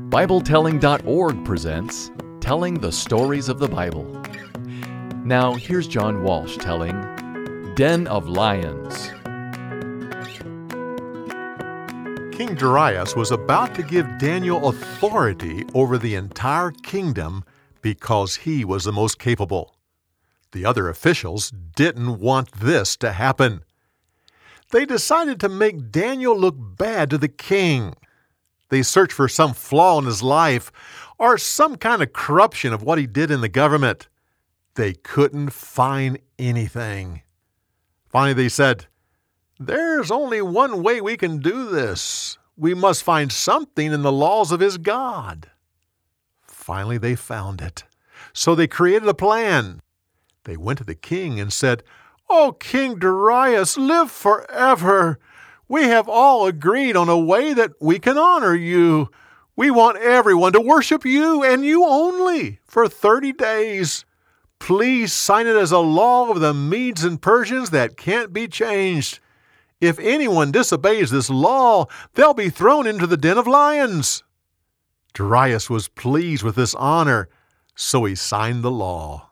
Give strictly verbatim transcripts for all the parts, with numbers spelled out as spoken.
Bible Telling dot org presents Telling the Stories of the Bible. Now, here's John Walsh telling Den of Lions. King Darius was about to give Daniel authority over the entire kingdom because he was the most capable. The other officials didn't want this to happen. They decided to make Daniel look bad to the king. They searched for some flaw in his life or some kind of corruption of what he did in the government. They couldn't find anything. Finally, they said, "There's only one way we can do this. We must find something in the laws of his God." Finally, they found it. So they created a plan. They went to the king and said, "Oh, King Darius, live forever. We have all agreed on a way that we can honor you. We want everyone to worship you and you only for thirty days. Please sign it as a law of the Medes and Persians that can't be changed. If anyone disobeys this law, they'll be thrown into the den of lions." Darius was pleased with this honor, so he signed the law.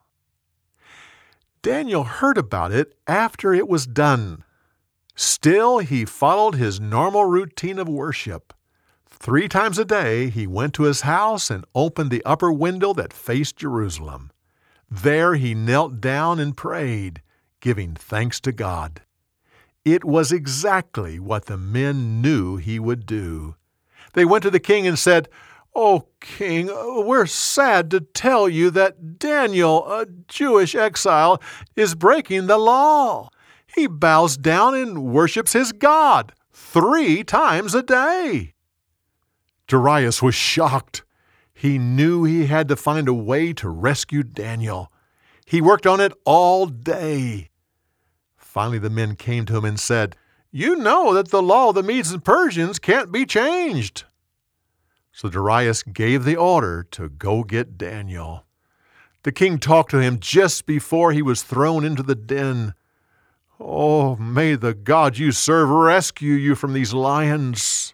Daniel heard about it after it was done. Still, he followed his normal routine of worship. Three times a day, he went to his house and opened the upper window that faced Jerusalem. There he knelt down and prayed, giving thanks to God. It was exactly what the men knew he would do. They went to the king and said, "Oh, king, we're sad to tell you that Daniel, a Jewish exile, is breaking the law. He bows down and worships his God three times a day." Darius was shocked. He knew he had to find a way to rescue Daniel. He worked on it all day. Finally, the men came to him and said, "You know that the law of the Medes and Persians can't be changed." So Darius gave the order to go get Daniel. The king talked to him just before he was thrown into the den. "Oh, may the God you serve rescue you from these lions."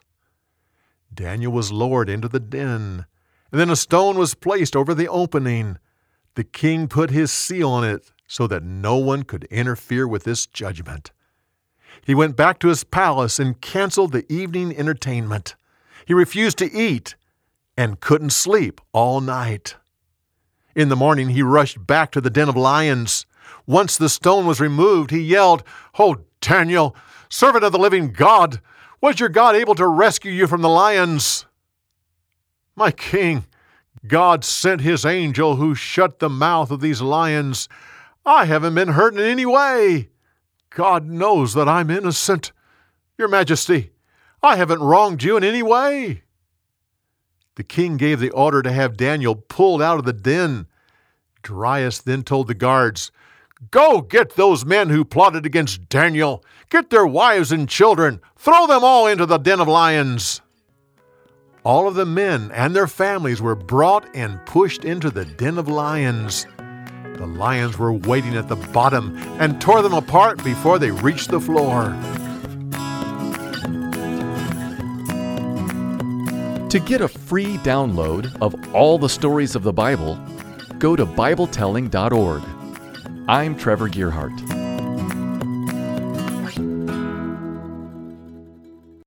Daniel was lowered into the den, and then a stone was placed over the opening. The king put his seal on it so that no one could interfere with this judgment. He went back to his palace and canceled the evening entertainment. He refused to eat and couldn't sleep all night. In the morning, he rushed back to the den of lions. Once the stone was removed, he yelled, "Oh, Daniel, servant of the living God, was your God able to rescue you from the lions?" "My king, God sent his angel who shut the mouth of these lions. I haven't been hurt in any way. God knows that I'm innocent. Your Majesty, I haven't wronged you in any way." The king gave the order to have Daniel pulled out of the den. Darius then told the guards, "Go get those men who plotted against Daniel. Get their wives and children. Throw them all into the den of lions." All of the men and their families were brought and pushed into the den of lions. The lions were waiting at the bottom and tore them apart before they reached the floor. To get a free download of all the stories of the Bible, go to Bible Telling dot org. I'm Trevor Gearhart.